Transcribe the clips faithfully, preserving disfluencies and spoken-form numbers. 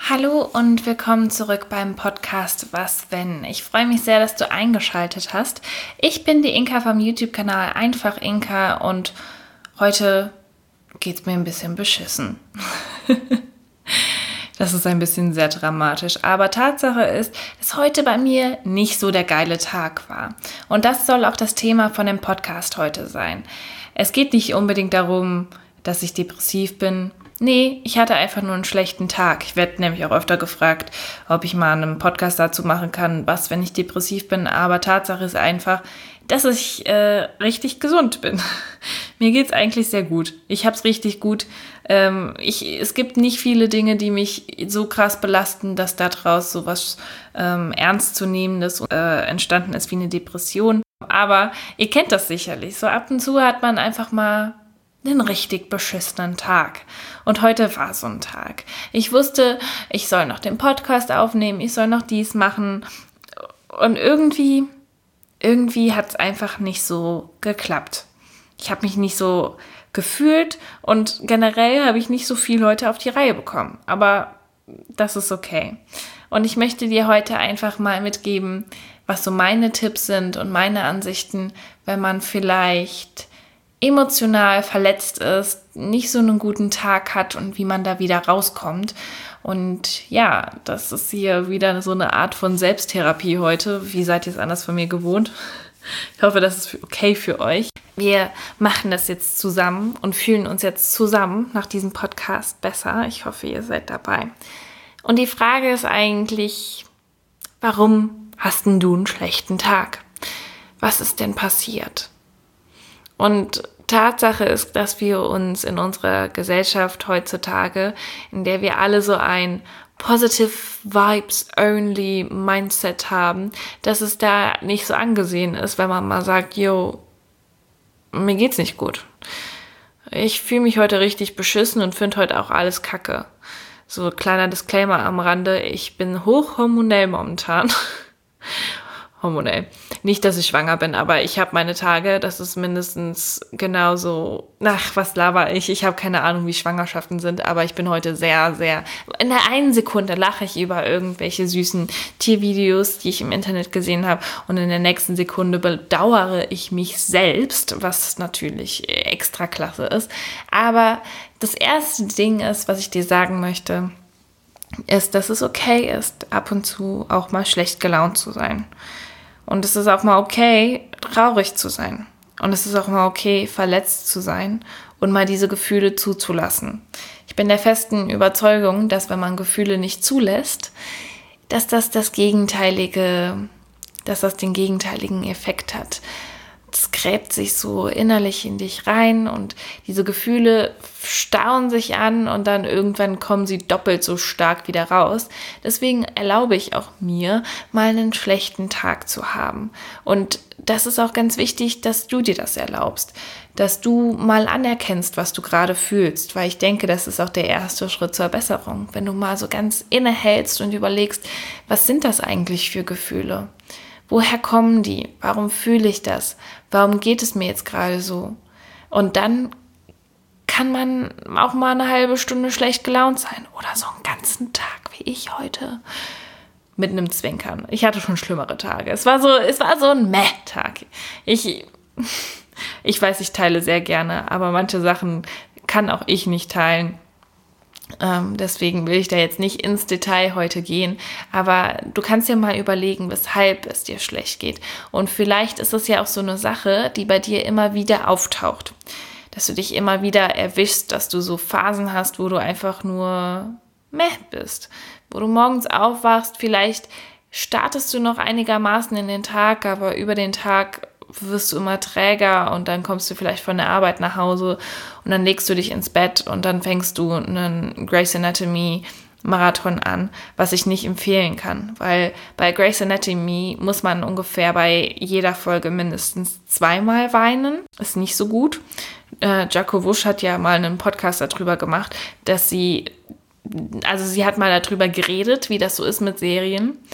Hallo und willkommen zurück beim Podcast Was Wenn. Ich freue mich sehr, dass du eingeschaltet hast. Ich bin die Inka vom YouTube-Kanal Einfach Inka und heute geht's mir ein bisschen beschissen. Das ist ein bisschen sehr dramatisch, aber Tatsache ist, dass heute bei mir nicht so der geile Tag war. Und das soll auch das Thema von dem Podcast heute sein. Es geht nicht unbedingt darum, dass ich depressiv bin. Nee, ich hatte einfach nur einen schlechten Tag. Ich werde nämlich auch öfter gefragt, ob ich mal einen Podcast dazu machen kann, was, wenn ich depressiv bin. Aber Tatsache ist einfach, dass ich äh, richtig gesund bin. Mir geht's eigentlich sehr gut. Ich hab's richtig gut. Ähm, ich, es gibt nicht viele Dinge, die mich so krass belasten, dass daraus so was ähm, Ernstzunehmendes äh, entstanden ist wie eine Depression. Aber ihr kennt das sicherlich. So ab und zu hat man einfach mal einen richtig beschissenen Tag. Und heute war so ein Tag. Ich wusste, ich soll noch den Podcast aufnehmen, ich soll noch dies machen. Und irgendwie, irgendwie hat es einfach nicht so geklappt. Ich habe mich nicht so gefühlt und generell habe ich nicht so viel heute auf die Reihe bekommen. Aber das ist okay. Und ich möchte dir heute einfach mal mitgeben, was so meine Tipps sind und meine Ansichten, wenn man vielleicht emotional verletzt ist, nicht so einen guten Tag hat und wie man da wieder rauskommt. Und ja, das ist hier wieder so eine Art von Selbsttherapie heute. Wie seid ihr es anders von mir gewohnt? Ich hoffe, das ist okay für euch. Wir machen das jetzt zusammen und fühlen uns jetzt zusammen nach diesem Podcast besser. Ich hoffe, ihr seid dabei. Und die Frage ist eigentlich, warum hast denn du einen schlechten Tag? Was ist denn passiert? Und Tatsache ist, dass wir uns in unserer Gesellschaft heutzutage, in der wir alle so ein Positive Vibes Only Mindset haben, dass es da nicht so angesehen ist, wenn man mal sagt, yo, mir geht's nicht gut. Ich fühle mich heute richtig beschissen und finde heute auch alles kacke. So kleiner Disclaimer am Rande, ich bin hochhormonell momentan. Hormonell. Nicht, dass ich schwanger bin, aber ich habe meine Tage, das ist mindestens genauso, ach, was laber ich, ich habe keine Ahnung, wie Schwangerschaften sind, aber ich bin heute sehr, sehr, in der einen Sekunde lache ich über irgendwelche süßen Tiervideos, die ich im Internet gesehen habe und in der nächsten Sekunde bedauere ich mich selbst, was natürlich extra klasse ist, aber das erste Ding ist, was ich dir sagen möchte, ist, dass es okay ist, ab und zu auch mal schlecht gelaunt zu sein. Und es ist auch mal okay, traurig zu sein. Und es ist auch mal okay, verletzt zu sein und mal diese Gefühle zuzulassen. Ich bin der festen Überzeugung, dass wenn man Gefühle nicht zulässt, dass das das gegenteilige, dass das den gegenteiligen Effekt hat. Es gräbt sich so innerlich in dich rein und diese Gefühle stauen sich an und dann irgendwann kommen sie doppelt so stark wieder raus. Deswegen erlaube ich auch mir, mal einen schlechten Tag zu haben. Und das ist auch ganz wichtig, dass du dir das erlaubst, dass du mal anerkennst, was du gerade fühlst, weil ich denke, das ist auch der erste Schritt zur Besserung. Wenn du mal so ganz innehältst und überlegst, was sind das eigentlich für Gefühle? Woher kommen die? Warum fühle ich das? Warum geht es mir jetzt gerade so? Und dann kann man auch mal eine halbe Stunde schlecht gelaunt sein oder so einen ganzen Tag wie ich heute mit einem Zwinkern. Ich hatte schon schlimmere Tage. Es war so, es war so ein Meh-Tag. Ich, ich weiß, ich teile sehr gerne, aber manche Sachen kann auch ich nicht teilen. Ähm, deswegen will ich da jetzt nicht ins Detail heute gehen, aber du kannst dir mal überlegen, weshalb es dir schlecht geht. Und vielleicht ist es ja auch so eine Sache, die bei dir immer wieder auftaucht, dass du dich immer wieder erwischst, dass du so Phasen hast, wo du einfach nur meh bist, wo du morgens aufwachst, vielleicht startest du noch einigermaßen in den Tag, aber über den Tag wirst du immer träger und dann kommst du vielleicht von der Arbeit nach Hause und dann legst du dich ins Bett und dann fängst du einen Grey's Anatomy Marathon an, was ich nicht empfehlen kann, weil bei Grey's Anatomy muss man ungefähr bei jeder Folge mindestens zweimal weinen, ist nicht so gut. Äh, Jacko Wusch hat ja mal einen Podcast darüber gemacht, dass sie, also sie hat mal darüber geredet, wie das so ist mit Serien.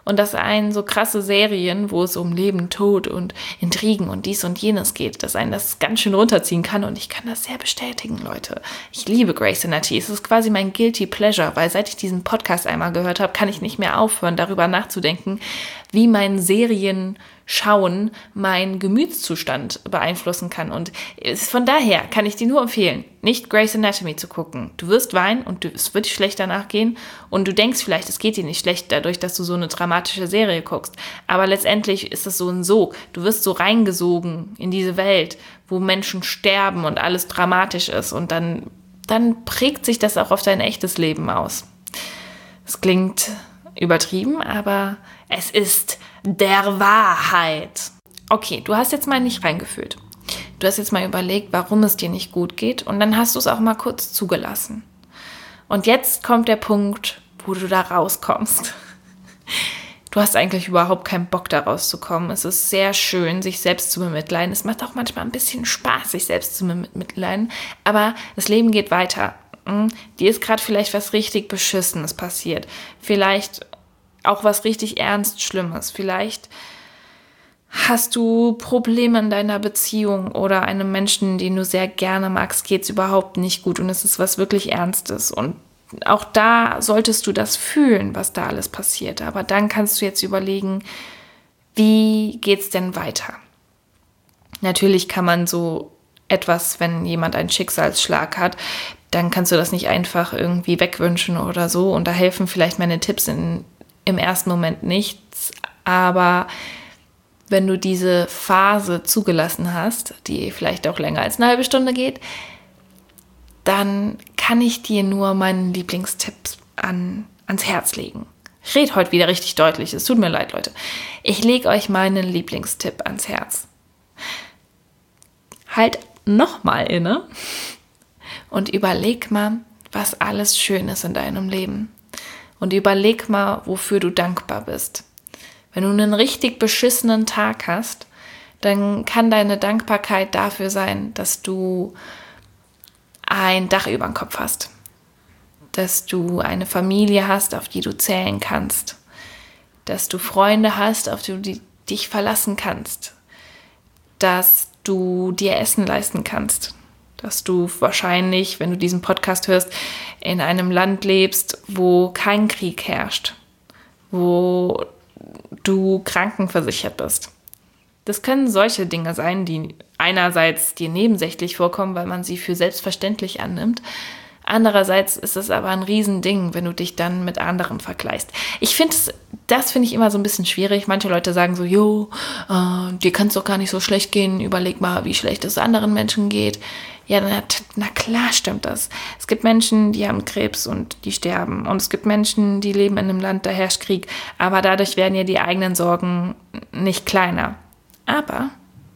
Und dass einen so krasse Serien, wo es um Leben, Tod und Intrigen und dies und jenes geht, dass einen das ganz schön runterziehen kann. Und ich kann das sehr bestätigen, Leute. Ich liebe Grey's Anatomy. Es ist quasi mein Guilty Pleasure, weil seit ich diesen Podcast einmal gehört habe, kann ich nicht mehr aufhören, darüber nachzudenken, wie mein Serienschauen meinen Gemütszustand beeinflussen kann. Und von daher kann ich dir nur empfehlen, nicht Grey's Anatomy zu gucken. Du wirst weinen und es wird dir schlecht danach gehen. Und du denkst vielleicht, es geht dir nicht schlecht dadurch, dass du so eine dramatische Serie guckst. Aber letztendlich ist es so ein Sog. Du wirst so reingesogen in diese Welt, wo Menschen sterben und alles dramatisch ist. Und dann, dann prägt sich das auch auf dein echtes Leben aus. Es klingt übertrieben, aber es ist der Wahrheit. Okay, du hast jetzt mal nicht reingefühlt. Du hast jetzt mal überlegt, warum es dir nicht gut geht und dann hast du es auch mal kurz zugelassen. Und jetzt kommt der Punkt, wo du da rauskommst. Du hast eigentlich überhaupt keinen Bock, da rauszukommen. Es ist sehr schön, sich selbst zu bemitleiden. Es macht auch manchmal ein bisschen Spaß, sich selbst zu bemitleiden. Aber das Leben geht weiter. Dir ist gerade vielleicht was richtig Beschissenes passiert. Vielleicht auch was richtig ernst Schlimmes. Vielleicht hast du Probleme in deiner Beziehung oder einem Menschen, den du sehr gerne magst, geht es überhaupt nicht gut und es ist was wirklich Ernstes. Und auch da solltest du das fühlen, was da alles passiert. Aber dann kannst du jetzt überlegen, wie geht's denn weiter? Natürlich kann man so etwas, wenn jemand einen Schicksalsschlag hat, dann kannst du das nicht einfach irgendwie wegwünschen oder so. Und da helfen vielleicht meine Tipps in, im ersten Moment nichts. Aber wenn du diese Phase zugelassen hast, die vielleicht auch länger als eine halbe Stunde geht, dann kann ich dir nur meinen Lieblingstipps an, ans Herz legen. Ich rede heute wieder richtig deutlich, es tut mir leid, Leute. Ich lege euch meinen Lieblingstipp ans Herz. Halt nochmal inne und überleg mal, was alles schön ist in deinem Leben. Und überleg mal, wofür du dankbar bist. Wenn du einen richtig beschissenen Tag hast, dann kann deine Dankbarkeit dafür sein, dass du ein Dach über dem Kopf hast. Dass du eine Familie hast, auf die du zählen kannst. Dass du Freunde hast, auf die du dich verlassen kannst. Dass du dir Essen leisten kannst. Dass du wahrscheinlich, wenn du diesen Podcast hörst, in einem Land lebst, wo kein Krieg herrscht. Wo du krankenversichert bist. Das können solche Dinge sein, die einerseits dir nebensächlich vorkommen, weil man sie für selbstverständlich annimmt. Andererseits ist es aber ein Riesending, wenn du dich dann mit anderen vergleichst. Ich finde es, das finde ich immer so ein bisschen schwierig. Manche Leute sagen so, jo, äh, dir kann es doch gar nicht so schlecht gehen. Überleg mal, wie schlecht es anderen Menschen geht. Ja, na, na klar stimmt das. Es gibt Menschen, die haben Krebs und die sterben. Und es gibt Menschen, die leben in einem Land, da herrscht Krieg. Aber dadurch werden ja die eigenen Sorgen nicht kleiner. Aber,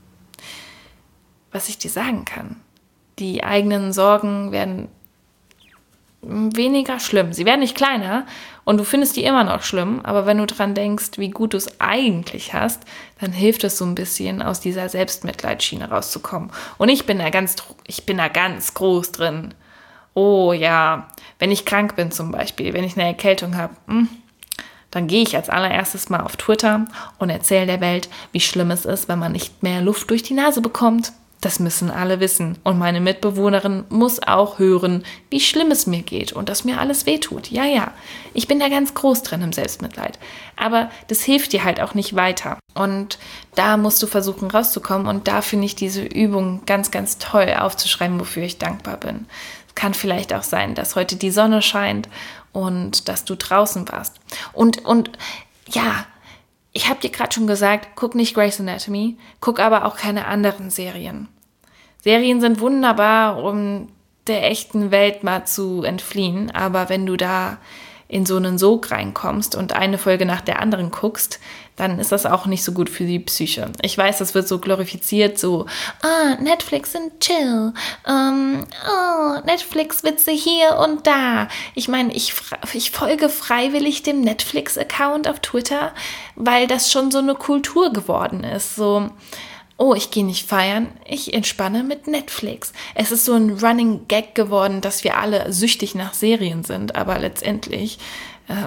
was ich dir sagen kann, die eigenen Sorgen werden weniger schlimm. Sie werden nicht kleiner und du findest die immer noch schlimm, aber wenn du dran denkst, wie gut du es eigentlich hast, dann hilft es so ein bisschen, aus dieser Selbstmitleidsschiene rauszukommen. Und ich bin da ganz, ich bin da ganz groß drin. Oh ja, wenn ich krank bin zum Beispiel, wenn ich eine Erkältung habe, dann gehe ich als allererstes mal auf Twitter und erzähle der Welt, wie schlimm es ist, wenn man nicht mehr Luft durch die Nase bekommt. Das müssen alle wissen. Und meine Mitbewohnerin muss auch hören, wie schlimm es mir geht und dass mir alles wehtut. Ja, ja, ich bin da ganz groß drin im Selbstmitleid. Aber das hilft dir halt auch nicht weiter. Und da musst du versuchen rauszukommen. Und da finde ich diese Übung ganz, ganz toll aufzuschreiben, wofür ich dankbar bin. Es kann vielleicht auch sein, dass heute die Sonne scheint und dass du draußen warst. Und, und ja, ich habe dir gerade schon gesagt, guck nicht Grey's Anatomy, guck aber auch keine anderen Serien. Serien sind wunderbar, um der echten Welt mal zu entfliehen, aber wenn du da in so einen Sog reinkommst und eine Folge nach der anderen guckst, dann ist das auch nicht so gut für die Psyche. Ich weiß, das wird so glorifiziert, so, ah, Netflix und chill, ähm, oh, Netflix-Witze hier und da. Ich meine, ich, ich folge freiwillig dem Netflix-Account auf Twitter, weil das schon so eine Kultur geworden ist, so, oh, ich gehe nicht feiern, ich entspanne mit Netflix. Es ist so ein Running Gag geworden, dass wir alle süchtig nach Serien sind, aber letztendlich ähm,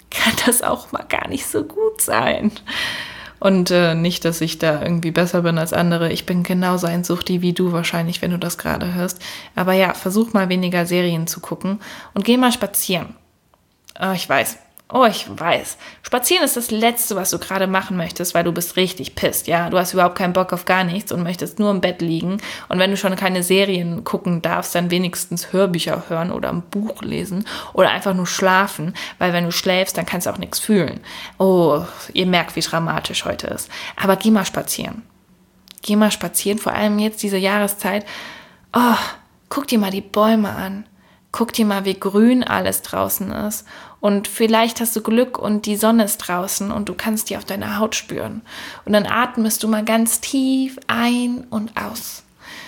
kann das auch mal gar nicht so gut sein. Und äh, nicht, dass ich da irgendwie besser bin als andere. Ich bin genauso ein Suchti wie du wahrscheinlich, wenn du das gerade hörst. Aber ja, versuch mal weniger Serien zu gucken und geh mal spazieren. Oh, ich weiß. Oh, ich weiß. Spazieren ist das Letzte, was du gerade machen möchtest, weil du bist richtig pisst, ja. Du hast überhaupt keinen Bock auf gar nichts und möchtest nur im Bett liegen. Und wenn du schon keine Serien gucken darfst, dann wenigstens Hörbücher hören oder ein Buch lesen oder einfach nur schlafen, weil wenn du schläfst, dann kannst du auch nichts fühlen. Oh, ihr merkt, wie dramatisch heute ist. Aber geh mal spazieren. Geh mal spazieren, vor allem jetzt diese Jahreszeit. Oh, guck dir mal die Bäume an. Guck dir mal, wie grün alles draußen ist. Und vielleicht hast du Glück und die Sonne ist draußen und du kannst die auf deiner Haut spüren. Und dann atmest du mal ganz tief ein und aus.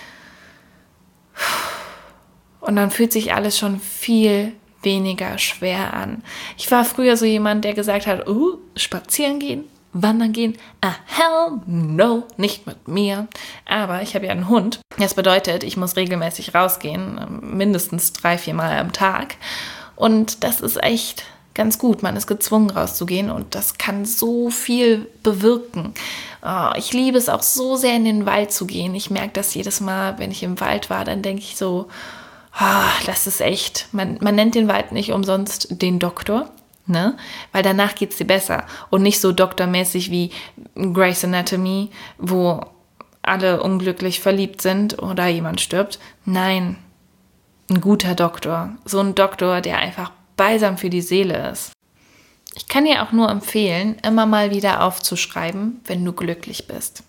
Und dann fühlt sich alles schon viel weniger schwer an. Ich war früher so jemand, der gesagt hat, uh, spazieren gehen, wandern gehen, ah, hell no, nicht mit mir. Aber ich habe ja einen Hund. Das bedeutet, ich muss regelmäßig rausgehen, mindestens drei, vier Mal am Tag. Und das ist echt ganz gut. Man ist gezwungen rauszugehen und das kann so viel bewirken. Oh, ich liebe es auch so sehr, in den Wald zu gehen. Ich merke das jedes Mal, wenn ich im Wald war, dann denke ich so, oh, das ist echt, man, man nennt den Wald nicht umsonst den Doktor. Ne? Weil danach geht es dir besser und nicht so doktormäßig wie Grey's Anatomy, wo alle unglücklich verliebt sind oder jemand stirbt. Nein, ein guter Doktor, so ein Doktor, der einfach balsam für die Seele ist. Ich kann dir auch nur empfehlen, immer mal wieder aufzuschreiben, wenn du glücklich bist.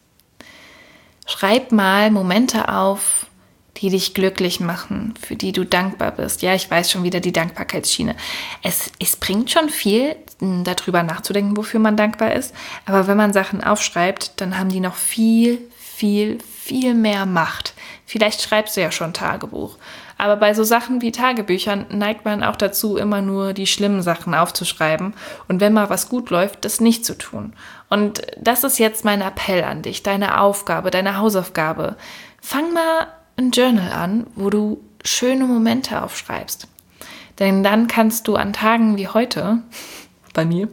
Schreib mal Momente auf, die dich glücklich machen, für die du dankbar bist. Ja, ich weiß schon wieder die Dankbarkeitsschiene. Es, es bringt schon viel, darüber nachzudenken, wofür man dankbar ist. Aber wenn man Sachen aufschreibt, dann haben die noch viel, viel, viel mehr Macht. Vielleicht schreibst du ja schon Tagebuch. Aber bei so Sachen wie Tagebüchern neigt man auch dazu, immer nur die schlimmen Sachen aufzuschreiben. Und wenn mal was gut läuft, das nicht zu tun. Und das ist jetzt mein Appell an dich, deine Aufgabe, deine Hausaufgabe. Fang mal ein Journal an, wo du schöne Momente aufschreibst. Denn dann kannst du an Tagen wie heute, bei mir,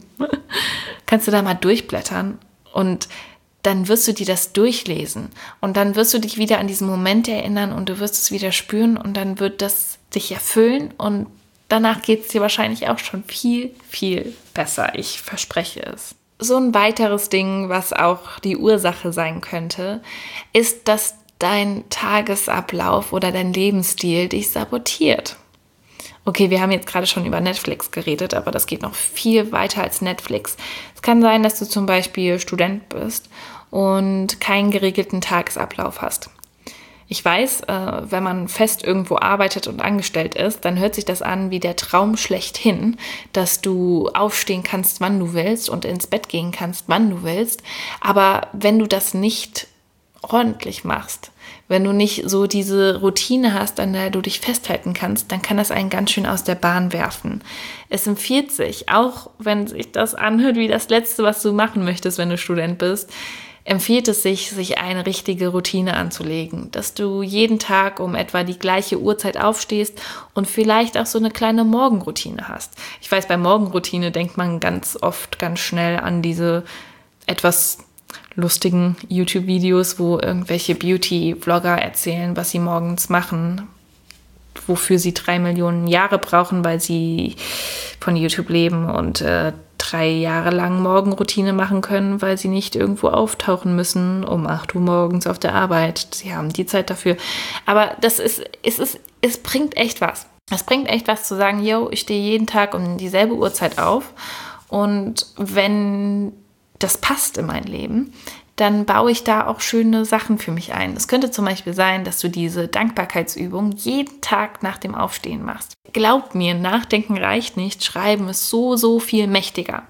kannst du da mal durchblättern und dann wirst du dir das durchlesen und dann wirst du dich wieder an diesen Moment erinnern und du wirst es wieder spüren und dann wird das dich erfüllen und danach geht es dir wahrscheinlich auch schon viel, viel besser. Ich verspreche es. So ein weiteres Ding, was auch die Ursache sein könnte, ist, dass dein Tagesablauf oder dein Lebensstil dich sabotiert. Okay, wir haben jetzt gerade schon über Netflix geredet, aber das geht noch viel weiter als Netflix. Es kann sein, dass du zum Beispiel Student bist und keinen geregelten Tagesablauf hast. Ich weiß, äh, wenn man fest irgendwo arbeitet und angestellt ist, dann hört sich das an wie der Traum schlechthin, dass du aufstehen kannst, wann du willst und ins Bett gehen kannst, wann du willst. Aber wenn du das nicht ordentlich machst, wenn du nicht so diese Routine hast, an der du dich festhalten kannst, dann kann das einen ganz schön aus der Bahn werfen. Es empfiehlt sich, auch wenn sich das anhört wie das Letzte, was du machen möchtest, wenn du Student bist, empfiehlt es sich, sich eine richtige Routine anzulegen, dass du jeden Tag um etwa die gleiche Uhrzeit aufstehst und vielleicht auch so eine kleine Morgenroutine hast. Ich weiß, bei Morgenroutine denkt man ganz oft ganz schnell an diese etwas lustigen YouTube-Videos, wo irgendwelche Beauty-Vlogger erzählen, was sie morgens machen, wofür sie drei Millionen Jahre brauchen, weil sie von YouTube leben und äh, drei Jahre lang Morgenroutine machen können, weil sie nicht irgendwo auftauchen müssen um acht Uhr morgens auf der Arbeit. Sie haben die Zeit dafür. Aber das ist, es ist, es bringt echt was. Es bringt echt was zu sagen, yo, ich stehe jeden Tag um dieselbe Uhrzeit auf und wenn das passt in mein Leben, dann baue ich da auch schöne Sachen für mich ein. Es könnte zum Beispiel sein, dass du diese Dankbarkeitsübung jeden Tag nach dem Aufstehen machst. Glaub mir, Nachdenken reicht nicht, Schreiben ist so, so viel mächtiger.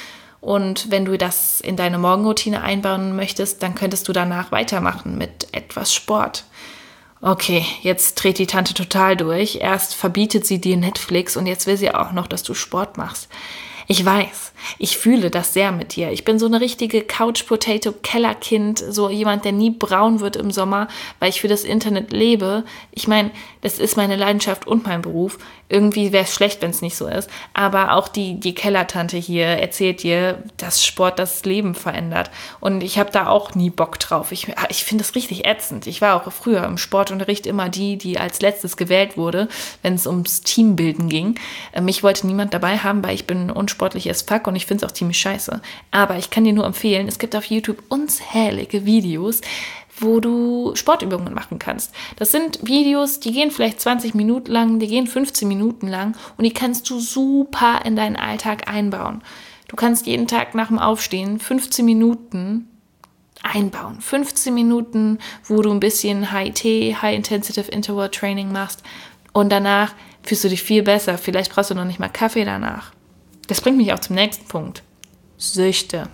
Und wenn du das in deine Morgenroutine einbauen möchtest, dann könntest du danach weitermachen mit etwas Sport. Okay, jetzt dreht die Tante total durch. Erst verbietet sie dir Netflix und jetzt will sie auch noch, dass du Sport machst. Ich weiß, ich fühle das sehr mit dir. Ich bin so eine richtige Couch-Potato-Kellerkind, so jemand, der nie braun wird im Sommer, weil ich für das Internet lebe. Ich meine, das ist meine Leidenschaft und mein Beruf. Irgendwie wäre es schlecht, wenn es nicht so ist. Aber auch die, die Kellertante hier erzählt dir, dass Sport das Leben verändert. Und ich habe da auch nie Bock drauf. Ich, ich finde das richtig ätzend. Ich war auch früher im Sportunterricht immer die, die als letztes gewählt wurde, wenn es ums Teambilden ging. Mich wollte niemand dabei haben, weil ich bin unsportlich as fuck und ich finde es auch ziemlich scheiße. Aber ich kann dir nur empfehlen, es gibt auf YouTube unzählige Videos, wo du Sportübungen machen kannst. Das sind Videos, die gehen vielleicht zwanzig Minuten lang, die gehen fünfzehn Minuten lang und die kannst du super in deinen Alltag einbauen. Du kannst jeden Tag nach dem Aufstehen fünfzehn Minuten einbauen. fünfzehn Minuten, wo du ein bisschen H I T, High Intensive Interval Training machst und danach fühlst du dich viel besser. Vielleicht brauchst du noch nicht mal Kaffee danach. Das bringt mich auch zum nächsten Punkt. Süchte.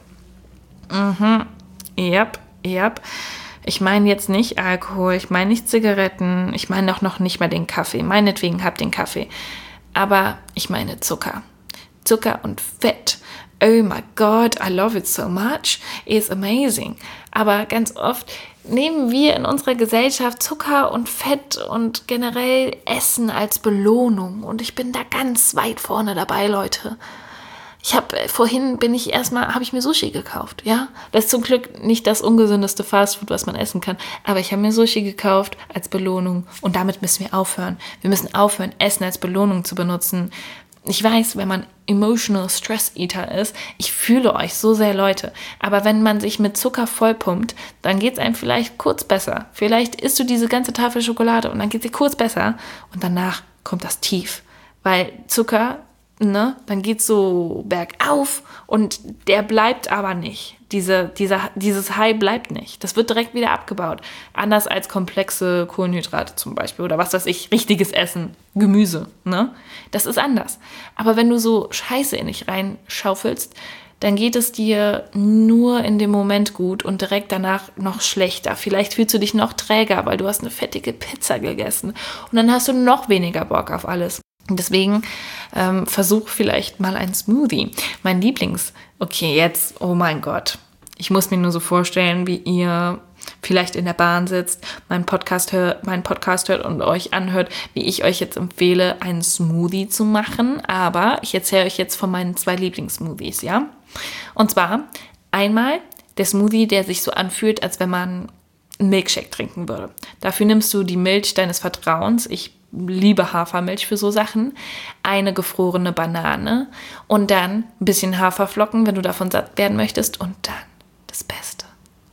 Mhm. Yep, yep. Ich meine jetzt nicht Alkohol, ich meine nicht Zigaretten, ich meine auch noch nicht mal den Kaffee. Meinetwegen hab den Kaffee. Aber ich meine Zucker. Zucker und Fett. Oh my God, I love it so much. It's amazing. Aber ganz oft nehmen wir in unserer Gesellschaft Zucker und Fett und generell Essen als Belohnung. Und ich bin da ganz weit vorne dabei, Leute. Ich habe vorhin bin ich erstmal, habe ich mir Sushi gekauft, ja. Das ist zum Glück nicht das ungesündeste Fastfood, was man essen kann. Aber ich habe mir Sushi gekauft als Belohnung und damit müssen wir aufhören. Wir müssen aufhören, Essen als Belohnung zu benutzen. Ich weiß, wenn man emotional Stress Eater ist, ich fühle euch so sehr, Leute. Aber wenn man sich mit Zucker vollpumpt, dann geht es einem vielleicht kurz besser. Vielleicht isst du diese ganze Tafel Schokolade und dann geht es dir kurz besser und danach kommt das Tief. Weil Zucker, ne, dann geht es so bergauf und der bleibt aber nicht. Diese, dieser, dieses High bleibt nicht. Das wird direkt wieder abgebaut. Anders als komplexe Kohlenhydrate zum Beispiel oder was weiß ich, richtiges Essen, Gemüse, ne? Das ist anders. Aber wenn du so Scheiße in dich reinschaufelst, dann geht es dir nur in dem Moment gut und direkt danach noch schlechter. Vielleicht fühlst du dich noch träger, weil du hast eine fettige Pizza gegessen und dann hast du noch weniger Bock auf alles. Deswegen ähm, versuch vielleicht mal ein Smoothie. Mein Lieblings, okay, jetzt, oh mein Gott. Ich muss mir nur so vorstellen, wie ihr vielleicht in der Bahn sitzt, meinen Podcast, hör, meinen Podcast hört und euch anhört, wie ich euch jetzt empfehle, einen Smoothie zu machen. Aber ich erzähle euch jetzt von meinen zwei Lieblingssmoothies, ja? Und zwar einmal der Smoothie, der sich so anfühlt, als wenn man einen Milkshake trinken würde. Dafür nimmst du die Milch deines Vertrauens. Ich liebe Hafermilch für so Sachen, eine gefrorene Banane und dann ein bisschen Haferflocken, wenn du davon satt werden möchtest und dann das Beste,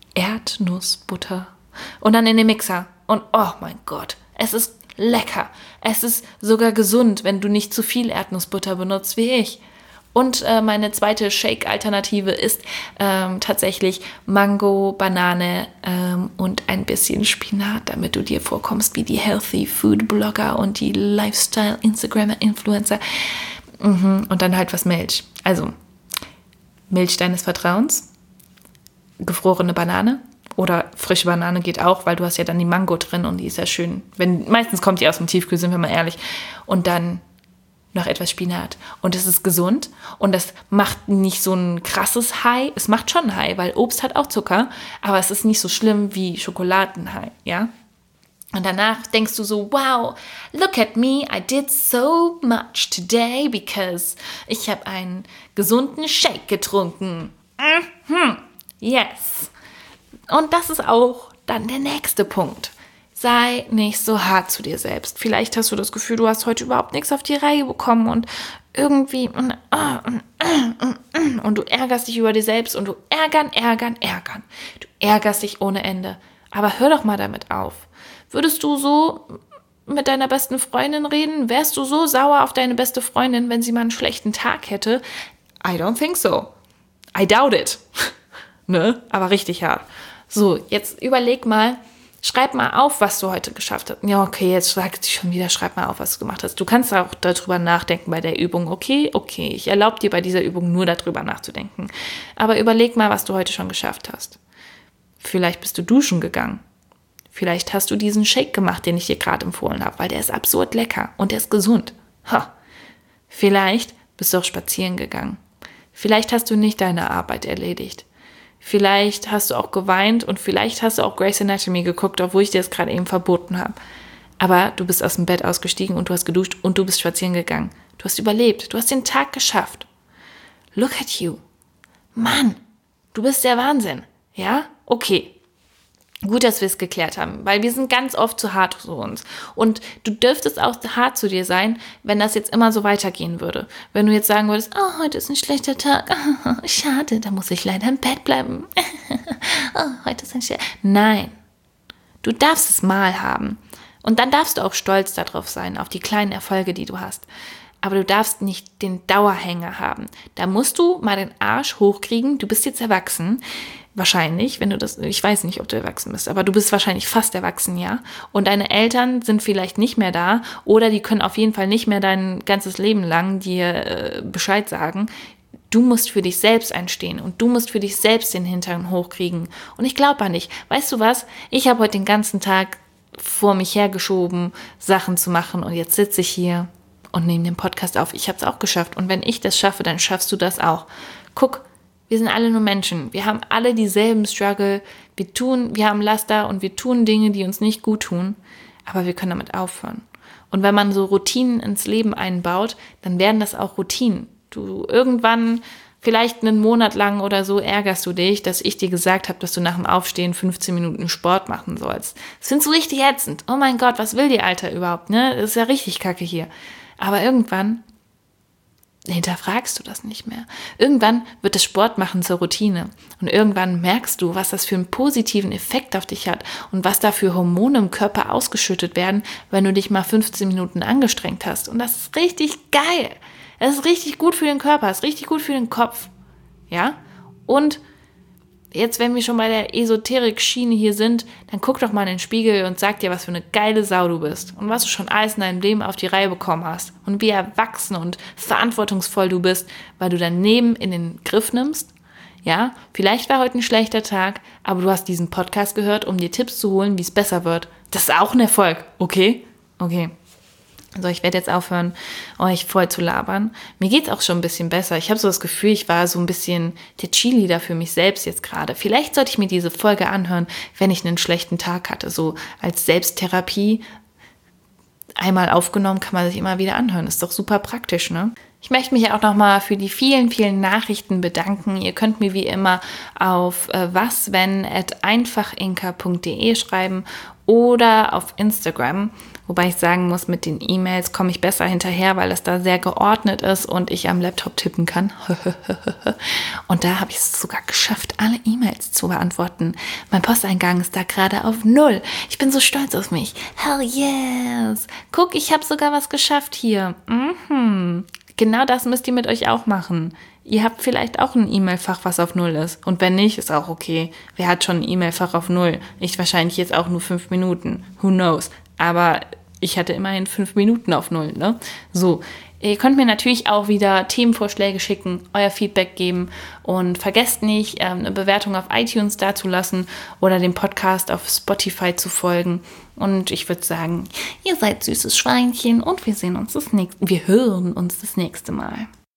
Erdnussbutter und dann in den Mixer und oh mein Gott, es ist lecker, es ist sogar gesund, wenn du nicht zu viel Erdnussbutter benutzt wie ich. Und äh, meine zweite Shake-Alternative ist ähm, tatsächlich Mango, Banane ähm, und ein bisschen Spinat, damit du dir vorkommst wie die Healthy Food Blogger und die Lifestyle Instagrammer Influencer. Mhm. Und dann halt was Milch. Also Milch deines Vertrauens, gefrorene Banane oder frische Banane geht auch, weil du hast ja dann die Mango drin und die ist ja schön. Wenn, meistens kommt die aus dem Tiefkühl, sind wir mal ehrlich. Und dann noch etwas Spinat. Und es ist gesund und das macht nicht so ein krasses High. Es macht schon High, weil Obst hat auch Zucker, aber es ist nicht so schlimm wie Schokoladenhigh, ja? Und danach denkst du so, wow, look at me, I did so much today because ich habe einen gesunden Shake getrunken. Mhm. Yes. Und das ist auch dann der nächste Punkt. Sei nicht so hart zu dir selbst. Vielleicht hast du das Gefühl, du hast heute überhaupt nichts auf die Reihe bekommen und irgendwie und du ärgerst dich über dich selbst und du ärgern, ärgern, ärgern. Du ärgerst dich ohne Ende. Aber hör doch mal damit auf. Würdest du so mit deiner besten Freundin reden? Wärst du so sauer auf deine beste Freundin, wenn sie mal einen schlechten Tag hätte? I don't think so. I doubt it. Ne? Aber richtig hart. So, jetzt überleg mal, schreib mal auf, was du heute geschafft hast. Ja, okay, jetzt sagt sie schon wieder, schreib mal auf, was du gemacht hast. Du kannst auch darüber nachdenken bei der Übung. Okay, okay, ich erlaube dir bei dieser Übung nur darüber nachzudenken. Aber überleg mal, was du heute schon geschafft hast. Vielleicht bist du duschen gegangen. Vielleicht hast du diesen Shake gemacht, den ich dir gerade empfohlen habe, weil der ist absurd lecker und der ist gesund. Ha. Vielleicht bist du auch spazieren gegangen Vielleicht hast du nicht deine Arbeit erledigt. Vielleicht hast du auch geweint und vielleicht hast du auch Grey's Anatomy geguckt, obwohl ich dir das gerade eben verboten habe. Aber du bist aus dem Bett ausgestiegen und du hast geduscht und du bist spazieren gegangen. Du hast überlebt. Du hast den Tag geschafft. Look at you. Mann, du bist der Wahnsinn. Ja? Okay. Gut, dass wir es geklärt haben, weil wir sind ganz oft zu hart zu uns. Und du dürftest auch hart zu dir sein, wenn das jetzt immer so weitergehen würde. Wenn du jetzt sagen würdest, oh, heute ist ein schlechter Tag, oh, schade, da muss ich leider im Bett bleiben. Oh, heute ist ein schlechter Tag. Nein, du darfst es mal haben. Und dann darfst du auch stolz darauf sein, auf die kleinen Erfolge, die du hast. Aber du darfst nicht den Dauerhänger haben. Da musst du mal den Arsch hochkriegen. Du bist jetzt erwachsen. Wahrscheinlich, wenn du das, ich weiß nicht, ob du erwachsen bist, aber du bist wahrscheinlich fast erwachsen, ja. Und deine Eltern sind vielleicht nicht mehr da oder die können auf jeden Fall nicht mehr dein ganzes Leben lang dir äh, Bescheid sagen. Du musst für dich selbst einstehen und du musst für dich selbst den Hintern hochkriegen. Und ich glaube an dich. Weißt du was? Ich habe heute den ganzen Tag vor mich hergeschoben, Sachen zu machen und jetzt sitze ich hier und nehme den Podcast auf. Ich habe es auch geschafft und wenn ich das schaffe, dann schaffst du das auch. Guck, wir sind alle nur Menschen. Wir haben alle dieselben Struggle. Wir tun, wir haben Laster und wir tun Dinge, die uns nicht gut tun, aber wir können damit aufhören. Und wenn man so Routinen ins Leben einbaut, dann werden das auch Routinen. Du irgendwann, vielleicht einen Monat lang oder so, ärgerst du dich, dass ich dir gesagt habe, dass du nach dem Aufstehen fünfzehn Minuten Sport machen sollst. Das findest du richtig ätzend. Oh mein Gott, was will die Alter überhaupt, ne? Das ist ja richtig kacke hier. Aber irgendwann hinterfragst du das nicht mehr. Irgendwann wird das Sportmachen zur Routine und irgendwann merkst du, was das für einen positiven Effekt auf dich hat und was da für Hormone im Körper ausgeschüttet werden, wenn du dich mal fünfzehn Minuten angestrengt hast. Und das ist richtig geil. Das ist richtig gut für den Körper, das ist richtig gut für den Kopf. Ja? Und jetzt, wenn wir schon bei der Esoterik-Schiene hier sind, dann guck doch mal in den Spiegel und sag dir, was für eine geile Sau du bist und was du schon alles in deinem Leben auf die Reihe bekommen hast und wie erwachsen und verantwortungsvoll du bist, weil du dein Leben in den Griff nimmst. Ja, vielleicht war heute ein schlechter Tag, aber du hast diesen Podcast gehört, um dir Tipps zu holen, wie es besser wird. Das ist auch ein Erfolg, okay? Okay. Also ich werde jetzt aufhören, euch voll zu labern. Mir geht's auch schon ein bisschen besser. Ich habe so das Gefühl, ich war so ein bisschen der Cheerleader für mich selbst jetzt gerade. Vielleicht sollte ich mir diese Folge anhören, wenn ich einen schlechten Tag hatte. So als Selbsttherapie. Einmal aufgenommen, kann man sich immer wieder anhören. Ist doch super praktisch, ne? Ich möchte mich auch nochmal für die vielen, vielen Nachrichten bedanken. Ihr könnt mir wie immer auf äh, waswenn at einfachinka punkt de schreiben oder auf Instagram. Wobei ich sagen muss, mit den E-Mails komme ich besser hinterher, weil das da sehr geordnet ist und ich am Laptop tippen kann. Und da habe ich es sogar geschafft, alle E-Mails zu beantworten. Mein Posteingang ist da gerade auf null. Ich bin so stolz auf mich. Hell yes! Guck, ich habe sogar was geschafft hier. Mhm. Genau das müsst ihr mit euch auch machen. Ihr habt vielleicht auch ein E-Mail-Fach, was auf null ist. Und wenn nicht, ist auch okay. Wer hat schon ein E-Mail-Fach auf null? Ich wahrscheinlich jetzt auch nur fünf Minuten. Who knows? Aber ich hatte immerhin fünf Minuten auf null, ne? So, ihr könnt mir natürlich auch wieder Themenvorschläge schicken, euer Feedback geben und vergesst nicht, eine Bewertung auf iTunes dazulassen oder dem Podcast auf Spotify zu folgen. Und ich würde sagen, ihr seid süßes Schweinchen und wir sehen uns das nächste, wir hören uns das nächste Mal.